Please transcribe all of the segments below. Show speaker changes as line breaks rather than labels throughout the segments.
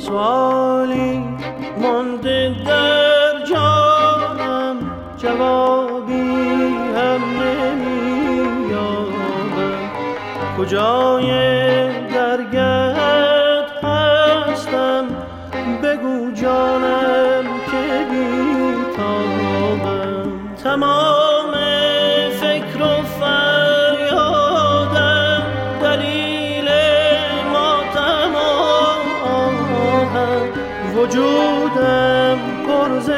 سوالی مانده در جانم، جوابی هم نمی‌یابم. کجای درگهت هستم، بگو جانم که بی‌تابم. تمام فکر و فریادم دلیل ماتم آهم، وجودم پر ز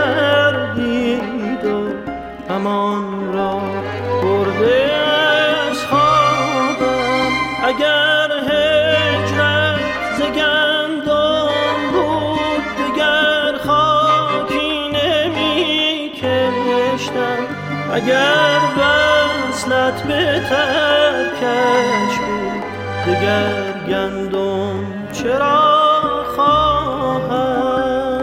تردید و امان را برده از خوابم. اگر هجرت ز گندم بود، دگر خاکی نمی کشتم. اگر وصلت به ترکش بود، دگر گندم چرا خواهم.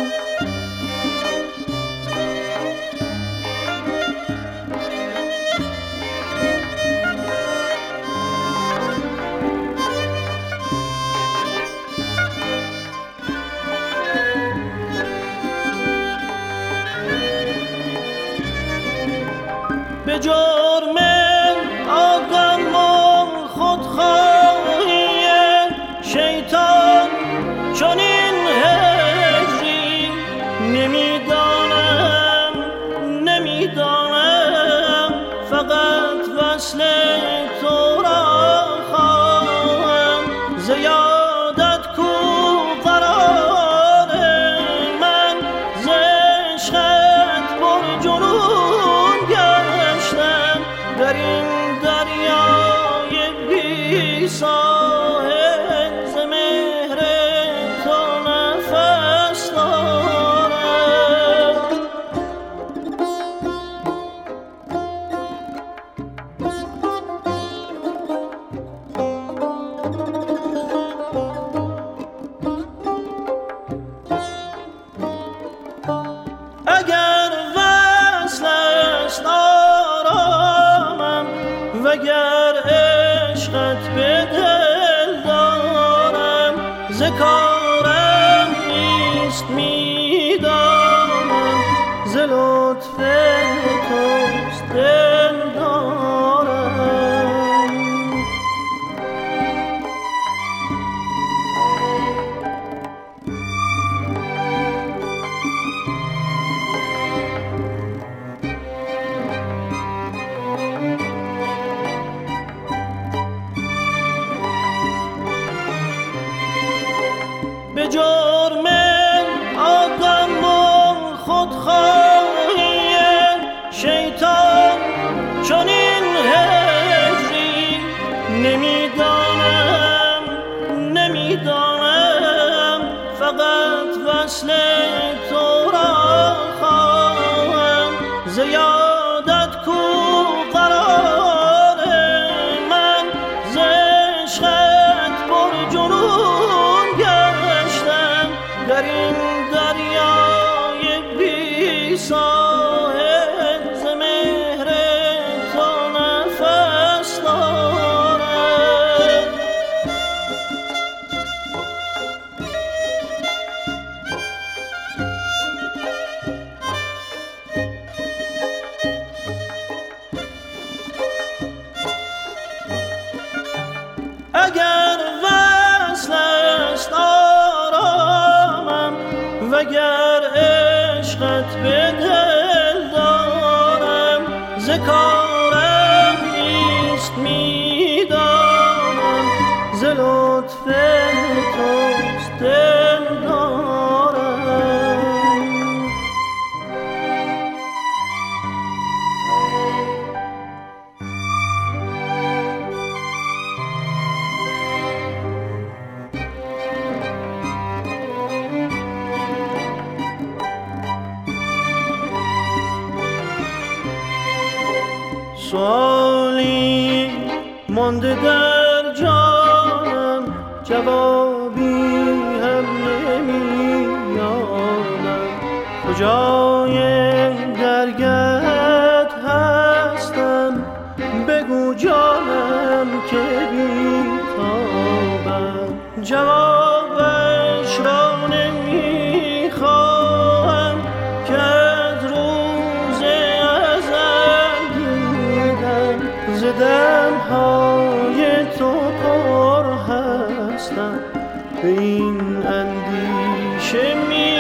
به جرم آدم و خودخواهی شیطان چنین هجری، نمیدانم فقط وصل تو را خواهم. زیادت کو قرار من، ز عشقت پر جنون گشتم. در این دریای بی ساحل، ز مهر تو نفس دارم. اگر وصل است آرامم، وگر عشقت به دل دارم. ز کارم نیست میدانم، ز لطف توست دل دارم. به جرم آدم و خودخواهی شیطان چنین هجری، نمیدانم فقط وصل تو را خواهم. زیادت کو قرار من، ز عشقت پر جنون گشتم. در این دریای بی ساحل، ز مهر تو نفس دارم. اگر وصل است آرامم، وگر عشقت به دل دارم. ز کارم نیست میدانم، ز لطف توست دل دارم. سوالی مانده در جانم، جوابی هم نمی‌یابم. کجای درگهت هستم، بگو جانم که بی‌تابم. جوابش قدم‌های تو پر هستم، به این اندیشه